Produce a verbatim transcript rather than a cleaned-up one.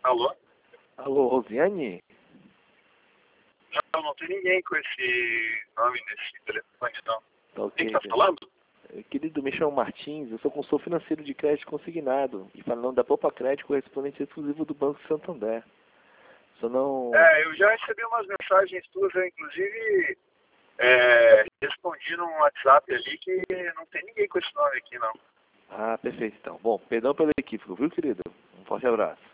Alô? Alô, Rosiane? Não, não tem ninguém com esse nome nesse telefone, não. Tá ok. Quem tá falando? Querido, me chamo Martins, eu sou consultor financeiro de crédito consignado e falando da Poupa Crédito, correspondente exclusivo do Banco Santander. Só não... É, eu já recebi umas mensagens tuas, eu inclusive é, respondi num WhatsApp ali que não tem ninguém com esse nome aqui, não. Ah, perfeito então. Bom, perdão pelo equívoco, viu, querido? Um forte abraço.